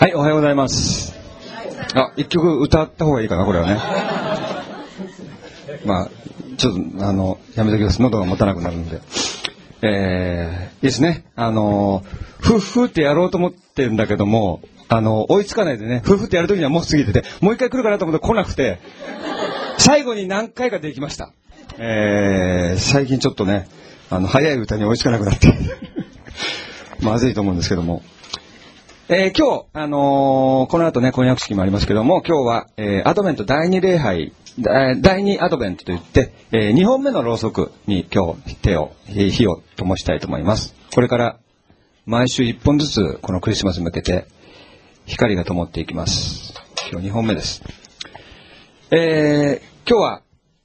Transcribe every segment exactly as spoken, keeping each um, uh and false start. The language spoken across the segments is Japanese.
はい、おはようございます。あ、一曲歌った方がいいかな、これはね。まあ、ちょっと、あの、やめときます。喉が持たなくなるんで。えー、いいですね。あの、ふっふってやろうと思ってるんだけども、あの、追いつかないでね、ふっふってやるときにはもう過ぎてて、もう一回来るかなと思って来なくて、最後に何回かできました。えー、最近ちょっとね、あの、早い歌に追いつかなくなって、まずいと思うんですけども。えー、今日、あのー、この後ね、婚約式もありますけども、今日は、えー、アドベントだいに礼拝、だいにアドベントといって、えー、にほんめのろうそくに今日手を、火を灯したいと思います。これから毎週いっぽんずつこのクリスマスに向けて光が灯っていきます。今日にほんめです。えー、今日は、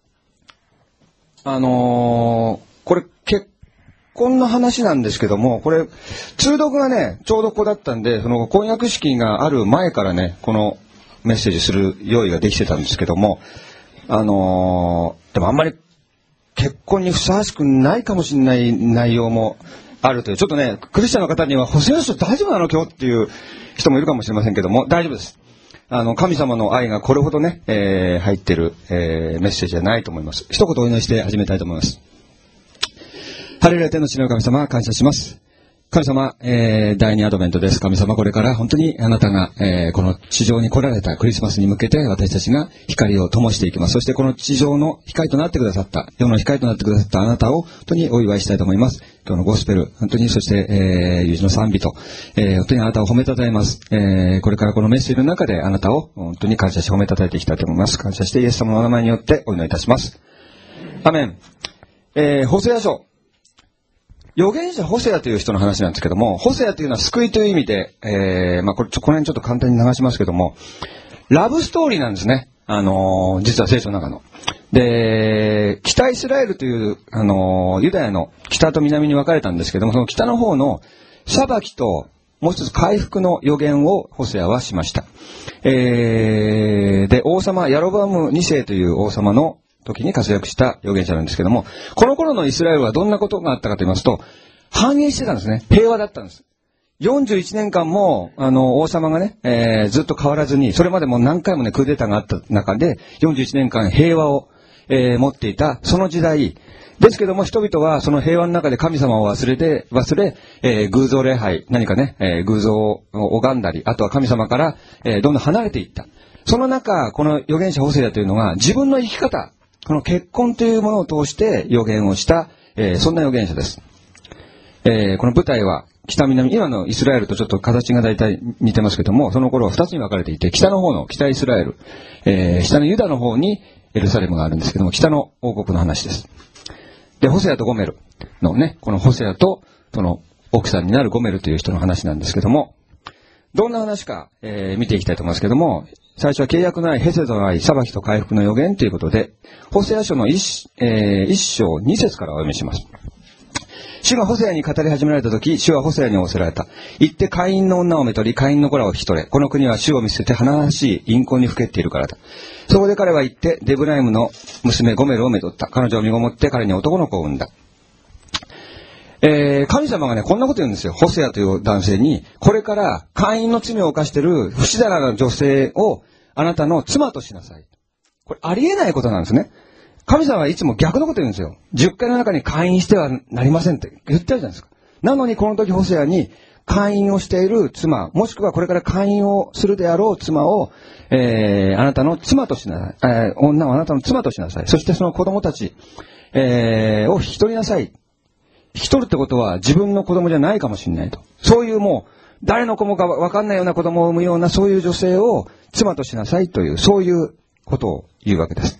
あのー、これ結こんな話なんですけども、これ通読がねちょうどここだったんで、その婚約式がある前からねこのメッセージする用意ができてたんですけども、あのー、でもあんまり結婚にふさわしくないかもしれない内容もあるという、ちょっとねクリスチャンの方にはホセア書大丈夫なの今日っていう人もいるかもしれませんけども、大丈夫です。あの神様の愛がこれほどね、えー、入ってる、えー、メッセージじゃないと思います。一言お祈りして始めたいと思います。ハレルヤ天の地の神様、感謝します。神様、えー、第二アドベントです。神様、これから本当にあなたが、えー、この地上に来られたクリスマスに向けて私たちが光を灯していきます。そしてこの地上の光となってくださった、世の光となってくださったあなたを本当にお祝いしたいと思います。今日のゴスペル、本当に、そして、えー、友人の賛美と、えー、本当にあなたを褒めたたえます。えー、これからこのメッセージの中であなたを本当に感謝し褒めたたえていきたいと思います。感謝してイエス様のお名前によってお祈りいたします。アメン。えー、ホセア書。預言者ホセアという人の話なんですけども、ホセアというのは救いという意味で、えー、まあこれちょこの辺ちょっと簡単に流しますけども、ラブストーリーなんですね。あのー、実は聖書の中の。で、北イスラエルという、あのー、ユダヤの北と南に分かれたんですけども、その北の方の裁きともう一つ回復の予言をホセアはしました。えー、で、王様ヤロバムにせいという王様の時に活躍した預言者なんですけども、この頃のイスラエルはどんなことがあったかと言いますと、繁栄してたんですね。平和だったんです。よんじゅういちねんかんも、あの、王様がね、えー、ずっと変わらずに、それまでも何回もね、クーデターがあった中で、よんじゅういちねんかん平和を、えー、持っていた、その時代。ですけども、人々はその平和の中で神様を忘れて、忘れ、えー、偶像礼拝、何かね、えー、偶像を拝んだり、あとは神様から、えー、どんどん離れていった。その中、この預言者ホセアというのが、自分の生き方、この結婚というものを通して予言をした、えー、そんな預言者です。えー、この舞台は北南、今のイスラエルとちょっと形が大体似てますけども、その頃は二つに分かれていて、北の方の北イスラエル、えー、下のユダの方にエルサレムがあるんですけども、北の王国の話です。で、ホセアとゴメルのね、このホセアとその奥さんになるゴメルという人の話なんですけども、どんな話か、えー、見ていきたいと思いますけども、最初は契約のないヘセドの愛、裁きと回復の予言ということで、ホセア書の一、えー、一章二節からお読みします。主がホセアに語り始められたとき、主はホセアに仰せられた。行ってカインの女をめとり、カインの子らを引き取れ。この国は主を見捨てて華しい淫行にふけっているからだ。そこで彼は行って、デブライムの娘ゴメルをめとった。彼女を身ごもって彼に男の子を産んだ。えー、神様がね、こんなこと言うんですよ。ホセアという男性に、これから会員の罪を犯している不死だらな女性をあなたの妻としなさい。これありえないことなんですね。神様はいつも逆のこと言うんですよ。十回の中に会員してはなりませんって言ってるじゃないですか。なのにこの時ホセアに会員をしている妻、もしくはこれから会員をするであろう妻を、えー、あなたの妻としなさい。えー、女をあなたの妻としなさい。そしてその子供たち、えー、を引き取りなさい。引き取るってことは自分の子供じゃないかもしれないと。そういうもう誰の子もか分かんないような子供を産むようなそういう女性を妻としなさいというそういうことを言うわけです。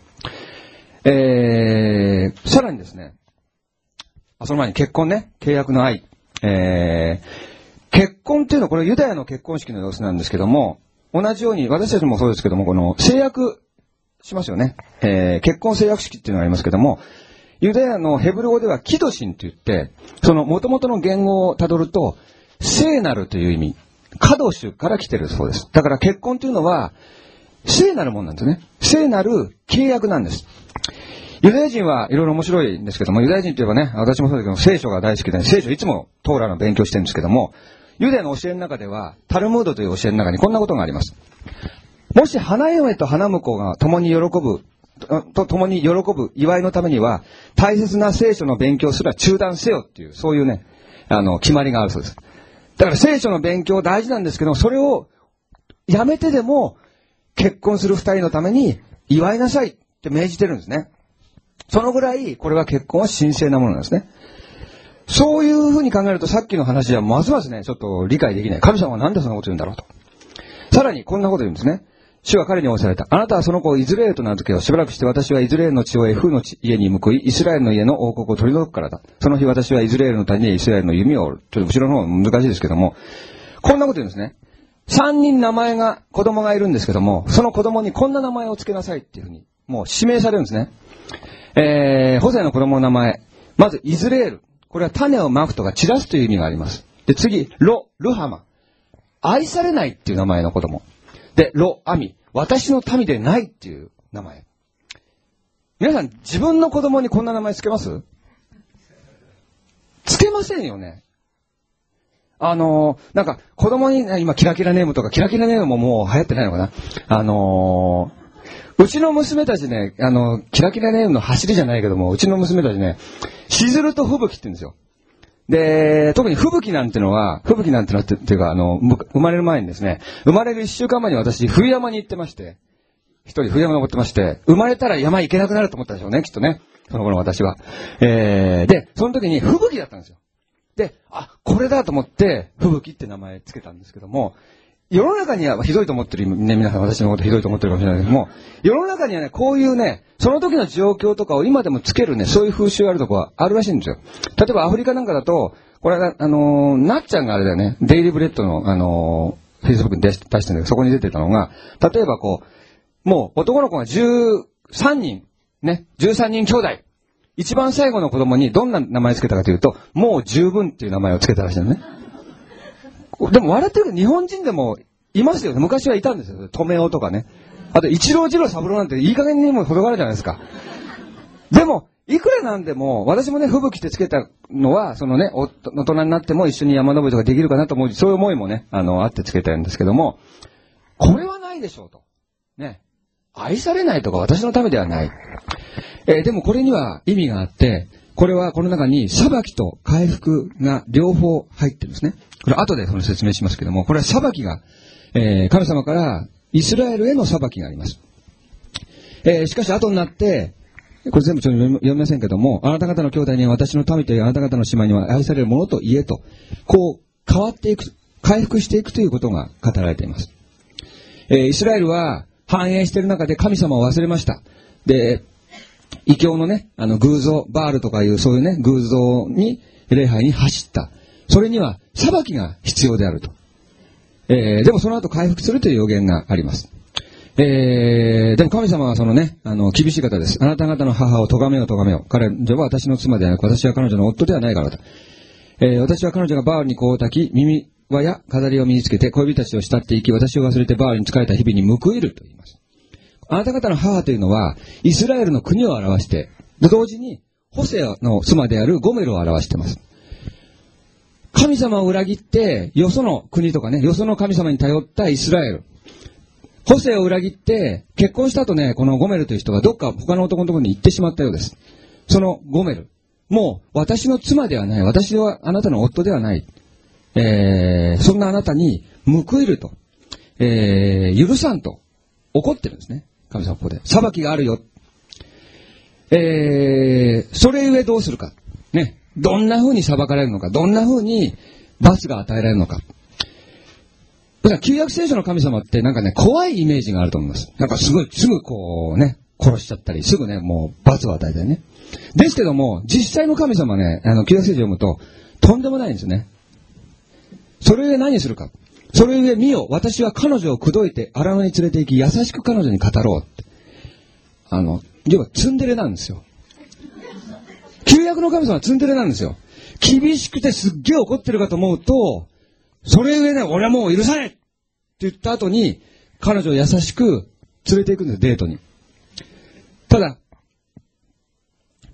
えー、さらにですね、その前に結婚ね、契約の愛。えー、結婚っていうのはこれユダヤの結婚式の様子なんですけども、同じように私たちもそうですけども、この誓約しますよね。えー、結婚誓約式っていうのがありますけども、ユダヤのヘブル語ではキドシンと言って、その元々の言語をたどると、聖なるという意味、カドシュから来てるそうです。だから結婚というのは、聖なるものなんですね。聖なる契約なんです。ユダヤ人はいろいろ面白いんですけども、ユダヤ人といえばね、私もそうだけど、聖書が大好きで、聖書いつもトーラの勉強してるんですけども、 ユダヤの教えの中では、タルムードという教えの中にこんなことがあります。もし花嫁と花婿が共に喜ぶ、と共に喜ぶ祝いのためには、大切な聖書の勉強すら中断せよっていう、そういうね、あの、決まりがあるそうです。だから聖書の勉強大事なんですけど、それをやめてでも結婚する二人のために祝いなさいって命じてるんですね。そのぐらい、これは結婚は神聖なものなんですね。そういうふうに考えると、さっきの話はますますね、ちょっと理解できない。神様はなんでそんなこと言うんだろうと。さらに、こんなこと言うんですね。主は彼に仰せられた。あなたはその子をイスラエルと名付けよう。しばらくして私はイスラエルの血をエフの家に報い、イスラエルの家の王国を取り除くからだ。その日私はイスラエルの谷でイスラエルの弓を折る。ちょっと後ろの方難しいですけども、こんなこと言うんですね。三人名前が、子供がいるんですけども、その子供にこんな名前を付けなさいっていうふうに、もう指名されるんですね。えー、ホセの子供の名前。まず、イスラエル。これは種をまくとか散らすという意味があります。で、次、ロ、ルハマ。愛されないっていう名前の子供。で、ロ、アミ。私の民でないっていう名前。皆さん、自分の子供にこんな名前つけます？つけませんよね。あのー、なんか、子供に、今、キラキラネームとか、キラキラネームももう流行ってないのかな。あのー、うちの娘たちね、あの、キラキラネームの走りじゃないけども、うちの娘たちね、しずるとふぶきって言うんですよ。で、特に吹雪なんてのは、吹雪なんてのはっていうか、あの、生まれる前にですね、生まれる一週間前に私、冬山に行ってまして、一人冬山登ってまして、生まれたら山行けなくなると思ったでしょうね、きっとね。その頃の私は。えー、で、その時に吹雪だったんですよ。で、あ、これだと思って、吹雪って名前つけたんですけども、世の中には、ひどいと思ってる、ね、皆さん私のことひどいと思ってるかもしれないけども、世の中にはね、こういうね、その時の状況とかを今でもつけるね、そういう風習があるとこはあるらしいんですよ。例えばアフリカなんかだと、これが、あのー、なっちゃんがあれだよね、デイリーブレッドの、あのー、フェイスブックに出して出してるんだけど、そこに出てたのが、例えばこう、もう男の子がじゅうさんにん、ね、じゅうさんにん兄弟。一番最後の子供にどんな名前つけたかというと、もう十分っていう名前をつけたらしいのね。でも笑ってるけど日本人でもいますよね。昔はいたんですよ。トメオとかね。あと、一郎二郎三郎なんていい加減にも程があるじゃないですか。でも、いくらなんでも、私もね、吹雪ってつけたのは、そのね、大人になっても一緒に山登りとかできるかなと思う、そういう思いもね、あの、あってつけたんですけども、これはないでしょうと。ね。愛されないとか私のためではない。えー、でもこれには意味があって、これはこの中に裁きと回復が両方入ってるんですね。これ後でその説明しますけども、これは裁きが、えー、神様からイスラエルへの裁きがあります。えー、しかし後になって、これ全部ちょっと読みませんけども、あなた方の兄弟には私の民というあなた方の姉妹には愛されるものと言えと、こう変わっていく、回復していくということが語られています。えー、イスラエルは繁栄している中で神様を忘れました。で、異教のね、あの偶像、バールとかいうそういうね、偶像に、礼拝に走った。それには裁きが必要であると。えー、でもその後回復するという予言があります。えー、でも神様はそのね、あの、厳しい方です。あなた方の母を咎めよう咎めよう。彼女は私の妻ではなく、私は彼女の夫ではないからだ。えー、私は彼女がバールにこうたき、耳輪や飾りを身につけて恋人たちを慕っていき、私を忘れてバールに仕えた日々に報いると言います。あなた方の母というのは、イスラエルの国を表して、同時に、ホセアの妻であるゴメルを表しています。神様を裏切って、よその国とかね、よその神様に頼ったイスラエル。ホセアを裏切って、結婚した後ね、このゴメルという人がどっか他の男のところに行ってしまったようです。そのゴメル。もう、私の妻ではない。私はあなたの夫ではない。えー、そんなあなたに報いると。えー、許さんと。怒ってるんですね。神様ここで。裁きがあるよ。えー、それゆえどうするか。ね。どんな風に裁かれるのか。どんな風に罰が与えられるのか。だから旧約聖書の神様ってなんかね、怖いイメージがあると思います。なんかすごい、すぐこうね、殺しちゃったり、すぐね、もう罰を与えたりね。ですけども、実際の神様ね、あの、旧約聖書を読むと、とんでもないんですよね。それゆえ何するか。それゆえ見よ、私は彼女を口説いて荒野に連れて行き、優しく彼女に語ろうって。あの、要はツンデレなんですよ。旧約の神様はツンデレなんですよ。厳しくてすっげえ怒ってるかと思うと、それゆえね、俺はもう許さないって言った後に、彼女を優しく連れて行くんです、デートに。ただ、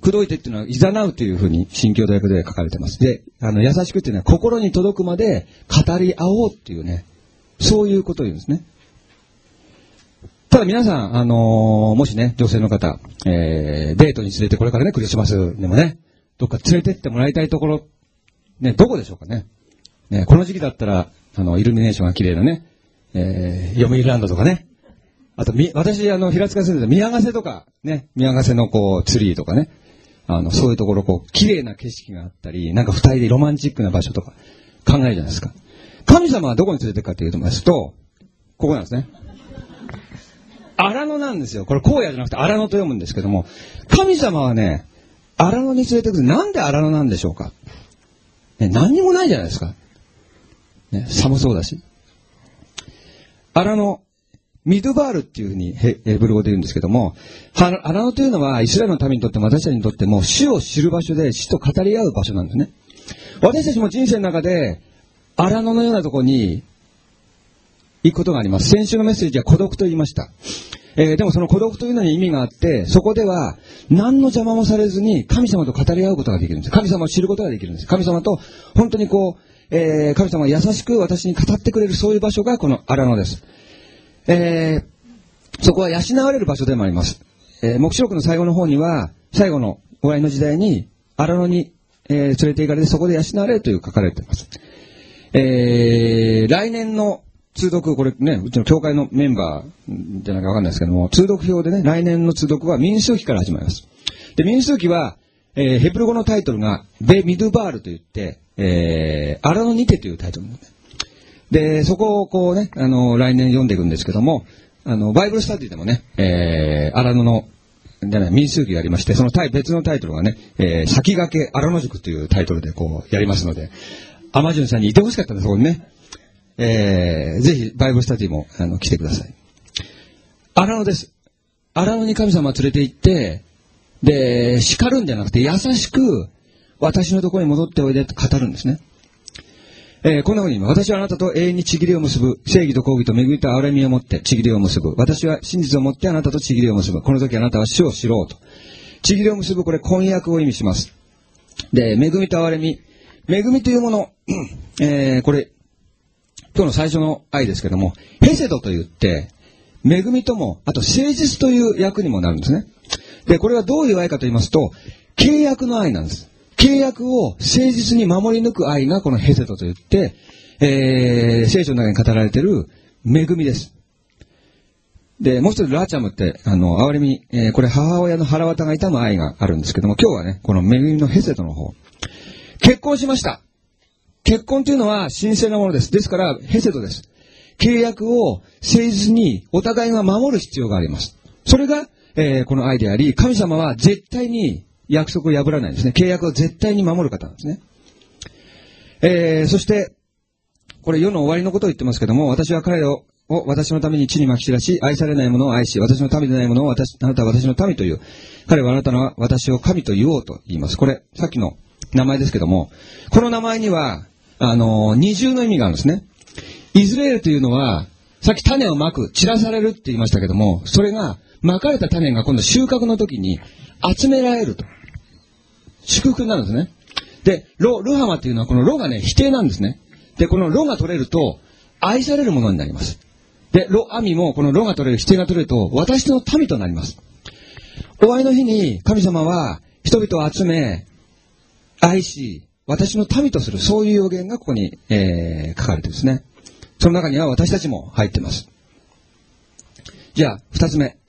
口説いてっていうのは、誘うというふうに、新教大学で書かれてます。で、あの、優しくっていうのは、心に届くまで語り合おうっていうね、そういうことを言うんですね。ただ皆さん、あのー、もしね、女性の方、えー、デートに連れて、これからね、クリスマスでもね、どっか連れてってもらいたいところ、ね、どこでしょうかね。ね、この時期だったら、あの、イルミネーションが綺麗なね、えー、読売ランドとかね。あと、み、私、あの、平塚住んでた宮ヶ瀬とか、ね、宮ヶ瀬のこう、ツリーとかね。あの、そういうところ、こう、綺麗な景色があったり、なんか二人でロマンチックな場所とか、考えるじゃないですか。神様はどこに連れてくかというと、ここなんですね。荒野なんですよ。これ荒野じゃなくて荒野と読むんですけども、神様はね、荒野に連れてくる。なんで荒野なんでしょうか。ね、何にもないじゃないですか。ね、寒そうだし。荒野、ミドバールっていうふうにヘブル語で言うんですけども、荒野というのはイスラエルの民にとっても私たちにとっても死を知る場所で死と語り合う場所なんですね。私たちも人生の中で荒野のようなところに行くことがあります。先週のメッセージは孤独と言いました。えー、でもその孤独というのに意味があって、そこでは何の邪魔もされずに神様と語り合うことができるんです。神様を知ることができるんです。神様と本当にこう、えー、神様が優しく私に語ってくれるそういう場所がこの荒野です。えー、そこは養われる場所でもあります。えー、黙示録の最後の方には、最後の終わりの時代に荒野に、えー、連れて行かれてそこで養われるという書かれています。えー、来年の通読、これね、うちの教会のメンバーじゃないかわかんないですけども、通読表でね、来年の通読は民数記から始まります。で、民数記は、えー、ヘブル語のタイトルが、ベ・ミドゥバールといって、えー、荒野にてというタイトルなんです。で、そこをこうね、あの、来年読んでいくんですけども、あの、バイブルスタディでもね、えー、荒野の、じゃない、民数記がありまして、そのタイ別のタイトルがね、えー、先駆け荒野塾というタイトルでこう、やりますので、アマジュンさんにいてほしかったんです、そこにね。えー、ぜひ、バイブルスタディも、あの、来てください。荒野です。荒野に神様を連れて行って、で、叱るんじゃなくて、優しく、私のところに戻っておいでと語るんですね。えー、こんな風に、私はあなたと永遠にちぎりを結ぶ。正義と公義と恵みと憐れみを持ってちぎりを結ぶ。私は真実を持ってあなたとちぎりを結ぶ。この時あなたは主を知ろうと。ちぎりを結ぶ、これ婚約を意味します。で、恵みと憐れみ。恵みというもの、えー、これ、今日の最初の愛ですけども、ヘセドと言って、恵みとも、あと誠実という役にもなるんですね。で、これはどういう愛かと言いますと、契約の愛なんです。契約を誠実に守り抜く愛がこのヘセドと言って、えー、聖書の中に語られている恵みです。で、もう一つラチャムって、あの、憐れみ、えー、これ母親の腹渡が痛む愛があるんですけども、今日はね、この恵みのヘセドの方。結婚しました。結婚というのは神聖なものです。ですから、ヘセドです。契約を誠実にお互いが守る必要があります。それが、えー、この愛であり、神様は絶対に約束を破らないんですね。契約を絶対に守る方なんですね。えー、そして、これ世の終わりのことを言ってますけども、私は彼らを私のために地にまき散らし、愛されないものを愛し、私の民でないものを私、あなたは私の民という。彼はあなたの私を神と言おうと言います。これ、さっきの名前ですけども、この名前には、あの、二重の意味があるんですね。イスラエルというのは、さっき種をまく、散らされるって言いましたけども、それが、まかれた種が今度収穫の時に集められると。祝福になるんですね。で、ロ、ルハマっていうのはこのロがね、否定なんですね。で、このロが取れると、愛されるものになります。で、ロ、アミもこのロが取れる、否定が取れると、私の民となります。終わりの日に神様は人々を集め、愛し、私の民とする、そういう予言がここに、えー、書かれてるんですね。その中には私たちも入っています。じゃあ、二つ目。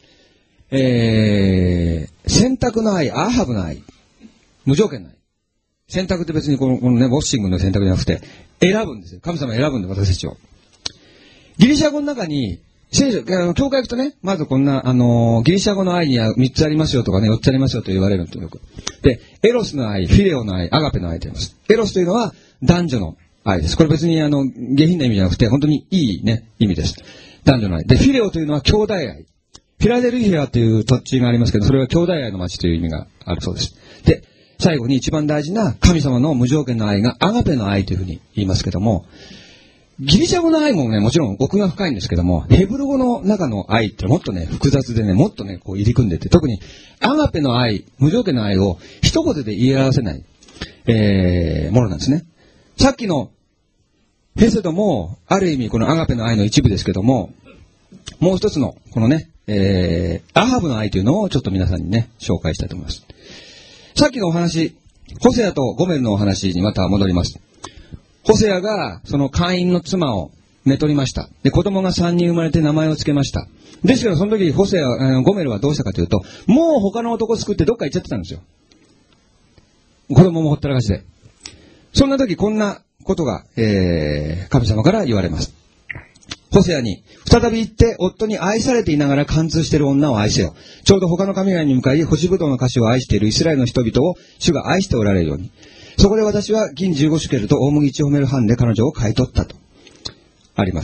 えー、選択の愛、アハブの愛。無条件の愛。選択って別にこの、このね、ウォッシングの選択じゃなくて、選ぶんですよ。神様選ぶんで、私たちを。ギリシャ語の中に、聖書、教会行くとね、まずこんな、あのー、ギリシャ語の愛にはみっつありますよとかね、よっつありますよと言われるんですよ。で、エロスの愛、フィレオの愛、アガペの愛と言います。エロスというのは男女の愛です。これ別にあの、下品な意味じゃなくて、本当にいいね、意味です。男女の愛。で、フィレオというのは兄弟愛。フィラデルフィアという土地がありますけど、それは兄弟愛の町という意味があるそうです。で、最後に一番大事な神様の無条件の愛がアガペの愛というふうに言いますけども、 ギリシャ語の愛もね、もちろん奥が深いんですけども、ヘブル語の中の愛ってもっとね、複雑でね、もっとね、こう入り組んでて、特にアガペの愛、無条件の愛を一言で言い表せない、えー、ものなんですね。さっきのヘセドも、ある意味このアガペの愛の一部ですけども、もう一つの、このね、えー、アハブの愛というのをちょっと皆さんにね、紹介したいと思います。さっきのお話、ホセアとゴメルのお話にまた戻ります。ホセアがその会員の妻を寝取りました。で、子供がさんにん生まれて名前を付けました。ですけどその時ホセア、えー、ゴメルはどうしたかというと、もう他の男を救ってどっか行っちゃってたんですよ。子供もほったらかしで。そんな時こんなことが、えー、神様から言われます。ホセアに、再び行って夫に愛されていながら貫通している女を愛せよ。ちょうど他の神々に向かい、星ぶどうの歌手を愛しているイスラエルの人々を主が愛しておられるように。そこで私は銀じゅうごシュケルと大麦いちホメル半で彼女を買い取ったと。あります。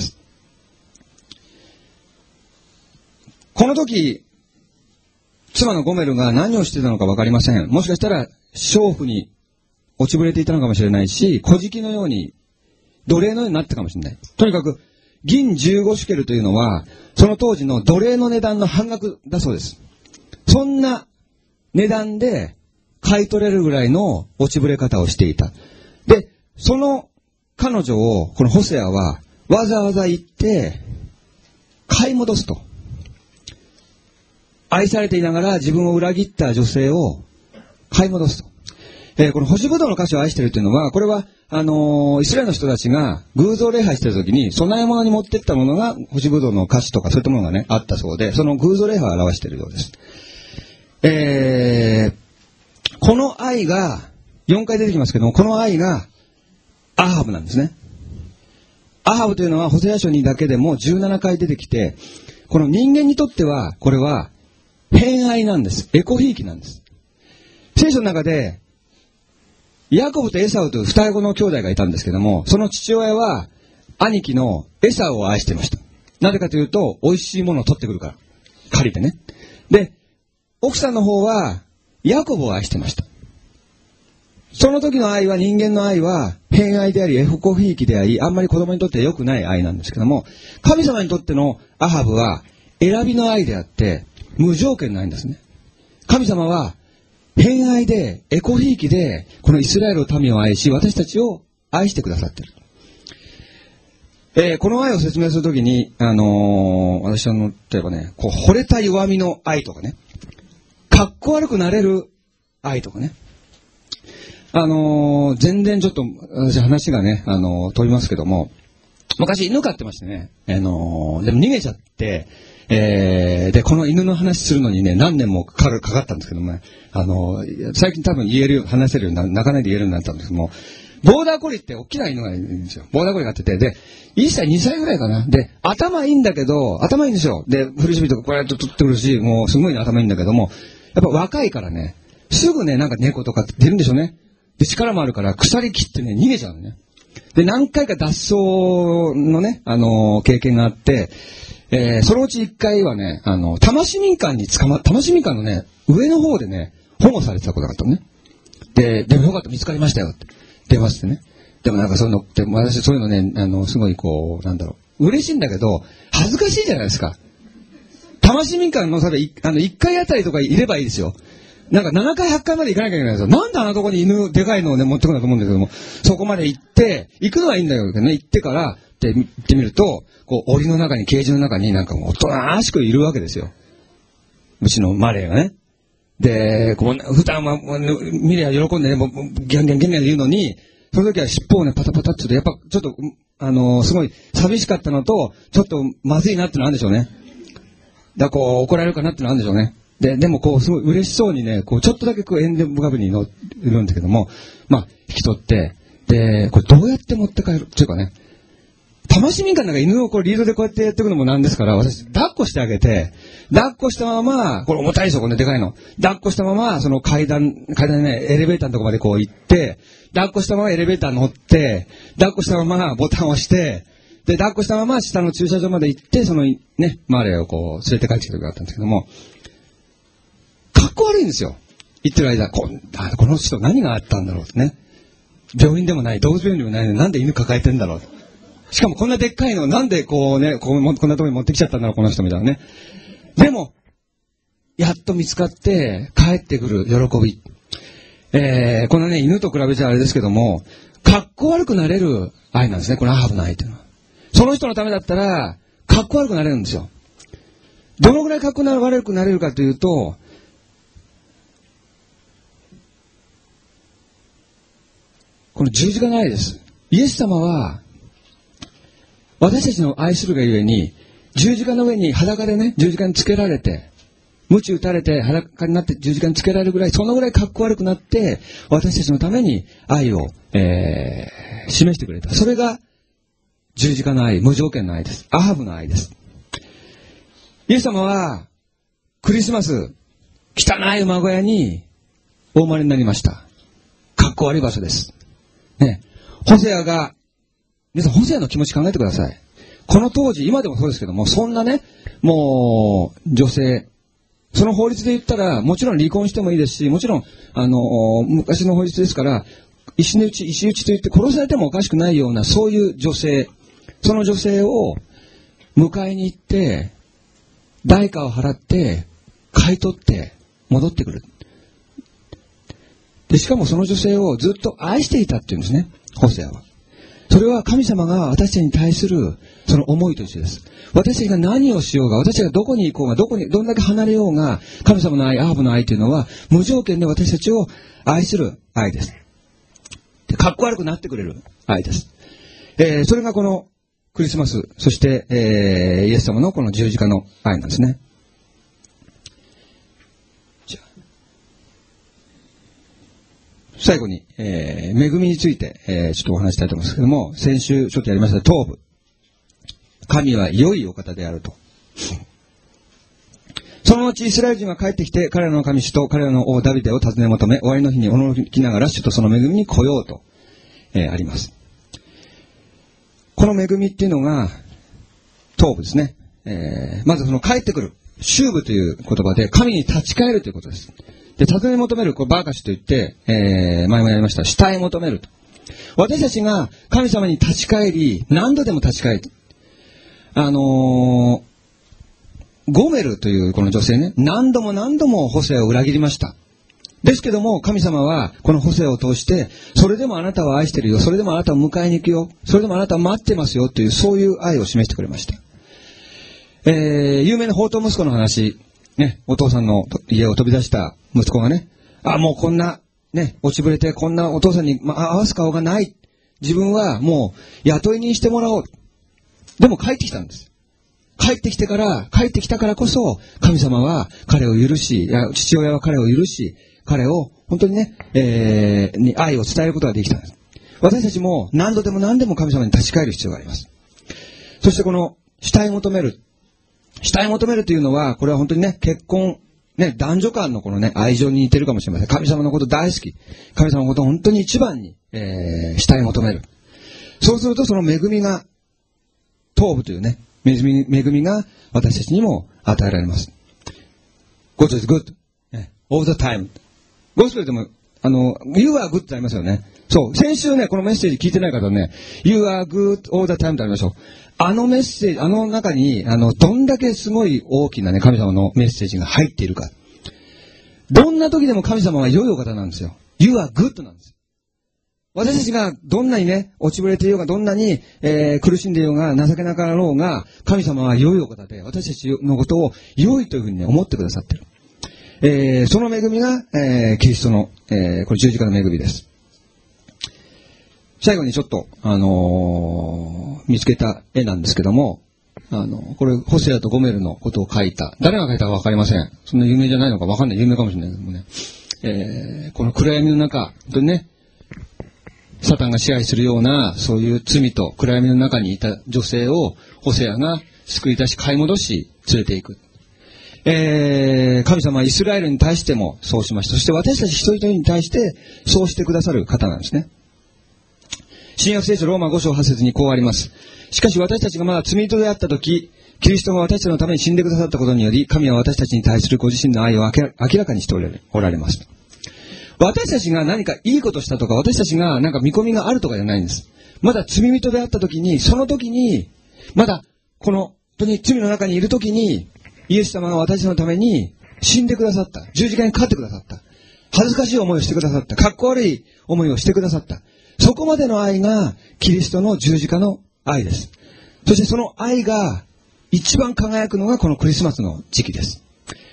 この時、妻のゴメルが何をしてたのかわかりません。もしかしたら、娼婦に落ちぶれていたのかもしれないし、小敷のように、奴隷のようになってたかもしれない。とにかく、銀じゅうごシュケルというのは、その当時の奴隷の値段の半額だそうです。そんな値段で買い取れるぐらいの落ちぶれ方をしていた。で、その彼女を、このホセアは、わざわざ行って、買い戻すと。愛されていながら自分を裏切った女性を買い戻すと。えー、この星ぶどうの歌手を愛しているというのは、これは、あのー、イスラエルの人たちが偶像礼拝しているときに、供え物に持っていったものが、星ぶどうの歌手とかそういったものがね、あったそうで、その偶像礼拝を表しているようです。えー、この愛が、よんかい出てきますけども、この愛が、アハブなんですね。アハブというのは、ホセア書にだけでもじゅうななかい出てきて、この人間にとっては、これは、偏愛なんです。エコひいきなんです。聖書の中で、ヤコブとエサウという双子の兄弟がいたんですけども、その父親は兄貴のエサウを愛していました。なぜかというと、美味しいものを取ってくるから。借りてね。で、奥さんの方はヤコブを愛していました。その時の愛は、人間の愛は偏愛であり、エコひいきであり、あんまり子供にとって良くない愛なんですけども、神様にとってのアハブは選びの愛であって、無条件の愛んですね。神様は偏愛で、エコひいきで、このイスラエルの民を愛し、私たちを愛してくださっている。えー、この愛を説明するときに、あのー、私はの、例えばね、こう、惚れた弱みの愛とかね、かっこ悪くなれる愛とかね、あのー、全然ちょっと、私話がね、あのー、飛びますけども、昔犬飼ってましてね、あのー、でも逃げちゃって、えー、で、この犬の話するのにね、何年もかかる、かかったんですけどもね、あのー、最近多分言えるよ、話せるようにな、泣かないで言えるようになったんですけども、ボーダーコリーって大きな犬がいるんですよ。ボーダーコリーがあってて、で、いっさい、にさいぐらいかな。で、頭いいんだけど、頭いいんですよ。で、フリスビーとかこうやって取ってくるし、もうすごい頭いいんだけども、やっぱ若いからね、すぐね、なんか猫とか出るんでしょうね。で、力もあるから鎖切ってね、逃げちゃうのね。で、何回か脱走のね、あのー、経験があって、えー、そのうち一回はね、あの、多摩市民館に捕ま、多摩市民館のね、上の方でね、保護されてたことがあったのね。で、でもよかった、見つかりましたよって。出ますってね。でもなんかそういうのって、私そういうのね、あの、すごいこう、なんだろう、嬉しいんだけど、恥ずかしいじゃないですか。多摩市民館のさ、あの、いっかいあたりとかいればいいですよ。なんかななかい、はちかいまで行かなきゃいけないんですよ。なんであんなとこに犬でかいのをね、持ってくるんだと思うんだけども、そこまで行って、行くのはいいんだけどね、行ってから、って行ってみると、こう、檻の中に、ケージの中になんかもう、おとなしくいるわけですよ。うちのマレーがね。で、こう、普段は、見りゃ喜んでね、もう、ギャンギャンギャンギャン言うのに、その時は尻尾をね、パタパタって言うと、やっぱ、ちょっと、あのー、すごい寂しかったのと、ちょっとまずいなってのあるんでしょうね。だからこう、怒られるかなってのあるんでしょうね。で、でもこう、すごい嬉しそうにね、こう、ちょっとだけこう、エンデブガブに乗るんだけども、まあ、引き取って、で、これどうやって持って帰るっていうかね、多摩市民館なんか犬をこうリードでこうやってやっていくのもなんですから、私、抱っこしてあげて、抱っこしたまま、これ重たいですよ、これね、でかいの。抱っこしたまま、その階段、階段ね、エレベーターのとこまでこう行って、抱っこしたままエレベーター乗って、抱っこしたままボタンを押して、で、抱っこしたまま下の駐車場まで行って、そのね、マーレーをこう連れて帰ってきた時があったんですけども、かっこ悪いんですよ。行ってる間、こ, あこの人何があったんだろうってね。病院でもない、動物病院でもないのになんで犬抱えてんだろう。 しかもこんなでっかいの、なんでこうね、こうこんなところに持ってきちゃったんだろう、この人みたいなね。でも、やっと見つかって帰ってくる喜び。えー、このね、犬と比べちゃあれですけども、かっこ悪くなれる愛なんですね、このアハブの愛というのは。その人のためだったら、かっこ悪くなれるんですよ。どのぐらいかっこ悪くなれるかというと、この十字架の愛です。イエス様は、私たちの愛するがゆえに、十字架の上に裸でね、十字架につけられて、鞭打たれて裸になって十字架につけられるぐらい、そのぐらいかっこ悪くなって、私たちのために愛を、えー、示してくれた。それが十字架の愛、無条件の愛です。アハブの愛です。イエス様は、クリスマス、汚い馬小屋にお生まれになりました。かっこ悪い場所です。ね。ホセアが、皆さん、ホセアの気持ち考えてください。この当時、今でもそうですけども、そんなね、もう、女性、その法律で言ったら、もちろん離婚してもいいですし、もちろん、あの、昔の法律ですから、石の打ち、石打ちと言って殺されてもおかしくないような、そういう女性、その女性を迎えに行って、代価を払って、買い取って、戻ってくる。で、しかもその女性をずっと愛していたっていうんですね、ホセアは。それは神様が私たちに対するその思いと一緒です。私たちが何をしようが、私たちがどこに行こうが、どこに、どんだけ離れようが、神様の愛、アハブの愛というのは、無条件で私たちを愛する愛です。で、かっこ悪くなってくれる愛です。えー、それがこのクリスマス、そして、えー、イエス様のこの十字架の愛なんですね。じゃあ最後に、えー、恵みについて、えー、ちょっとお話したいと思うんですけども、先週ちょっとやりました頭部。神は良いお方であると。その後イスラエル人が帰ってきて、彼らの神主と彼らの王ダビデを訪ね求め、終わりの日に赴きながら主とその恵みに来ようと、えー、あります。この恵みっていうのが、頭部ですね。えー、まずその帰ってくる、修部という言葉で、神に立ち返るということです。で、尋ね求める、これバーカシと言って、えー、前もやりました、主体求めると。私たちが神様に立ち返り、何度でも立ち返る。あのー、ゴメルというこの女性ね、何度も何度もホセアを裏切りました。ですけども、神様はこのホセアを通して、それでもあなたを愛してるよ、それでもあなたを迎えに行くよ、それでもあなたを待ってますよという、そういう愛を示してくれました。えー、有名な放蕩息子の話、ね、お父さんの家を飛び出した息子がね、あ、もうこんな、ね、落ちぶれてこんなお父さんに、まあ、合わす顔がない。自分はもう雇い人にしてもらおう。でも帰ってきたんです。帰ってきてから、帰ってきたからこそ、神様は彼を許し、いや父親は彼を許し、彼を本当にね、えー、に愛を伝えることができたんです。私たちも何度でも何でも神様に立ち返る必要があります。そしてこの主体求める。主体求めるというのは、これは本当にね、結婚、ね、男女間のこのね、愛情に似てるかもしれません。神様のこと大好き。神様のことを本当に一番に、えー、主体求める。そうするとその恵みが、頭部というね、恵み、恵みが私たちにも与えられます。God is good. All the time. ゴスペルでも、あの、You are good ってありますよね。そう。先週ね、このメッセージ聞いてない方はね、You are good all the time ってありましょう。あのメッセージ、あの中に、あの、どんだけすごい大きなね、神様のメッセージが入っているか。どんな時でも神様は良いお方なんですよ。You are good なんです。私たちがどんなにね、落ちぶれていようが、どんなに、えー、苦しんでいようが、情けなかろうが、神様は良いお方で、私たちのことを良いというふうにね、思ってくださってる。えー、その恵みが、えー、キリストの、えー、これ十字架の恵みです。最後にちょっと、あのー、見つけた絵なんですけども、あの、これ、ホセアとゴメルのことを書いた。誰が書いたかわかりません。そんな有名じゃないのかわかんない。有名かもしれないけどもね。えー、この暗闇の中、本当にね、サタンが支配するような、そういう罪と暗闇の中にいた女性を、ホセアが救い出し、買い戻し、連れていく。えー、神様はイスラエルに対してもそうしました。そして私たち一人一人に対してそうしてくださる方なんですね。新約聖書ローマご章はち節にこうあります。しかし私たちがまだ罪人であったとき、キリストが私たちのために死んでくださったことにより、神は私たちに対するご自身の愛を明らかにしておられます。私たちが何かいいことしたとか、私たちがなんか見込みがあるとかじゃないんです。 まだ罪人であった時に、その時に、まだこの本当に罪の中にいる時に、イエス様が私のために死んでくださった。十字架にかかってくださった。恥ずかしい思いをしてくださった。かっこ悪い思いをしてくださった。そこまでの愛がキリストの十字架の愛です。そしてその愛が一番輝くのがこのクリスマスの時期です。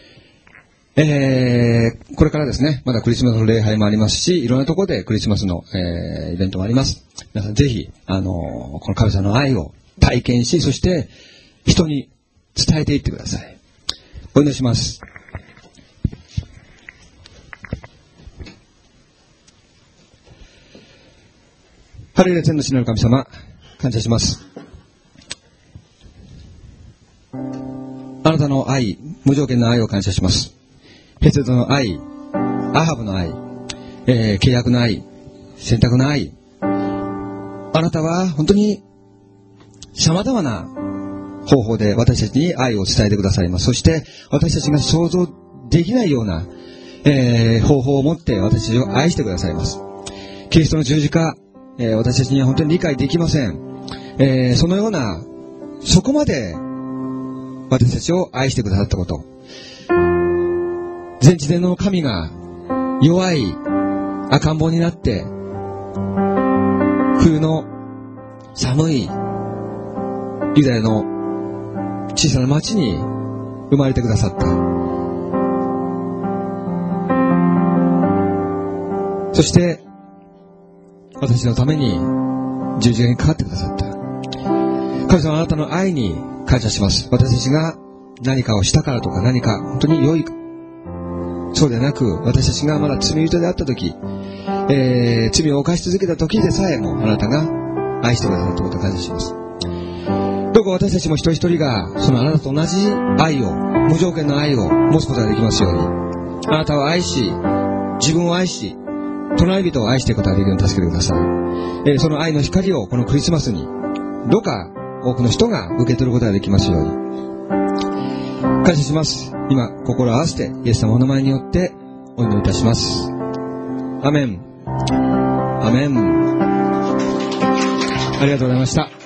えー、これからですね、まだクリスマスの礼拝もありますし、いろんなところでクリスマスの、えー、イベントもあります。皆さんぜひ、あのー、この神様の愛を体験し、そして人に伝えていってください。お祈りします。ハレルヤ天の父なる神様、感謝します。あなたの愛、無条件の愛を感謝します。ヘセドの愛、アハブの愛、えー、契約の愛、選択の愛。あなたは本当に様々な方法で私たちに愛を伝えてくださいます。そして私たちが想像できないような、えー、方法を持って私たちを愛してくださいます。キリストの十字架、えー、私たちには本当に理解できません。えー、そのような、そこまで私たちを愛してくださったこと。全知全能の神が弱い赤ん坊になって冬の寒いユダヤの小さな町に生まれてくださった。そして私のために十字架にかかってくださった。神様、あなたの愛に感謝します。私たちが何かをしたからとか何か本当に良い、そうではなく、私たちがまだ罪人であったとき、えー、罪を犯し続けたときでさえもあなたが愛してくださったことを感謝します。どうか私たちも一人一人がそのあなたと同じ愛を、無条件の愛を持つことができますように、あなたを愛し、自分を愛し、隣人を愛していくことができるように助けてください。えー、その愛の光をこのクリスマスにどうか多くの人が受け取ることができますように感謝します。今心を合わせてイエス様のお名前によってお祈りいたします。アメン、アメン。ありがとうございました。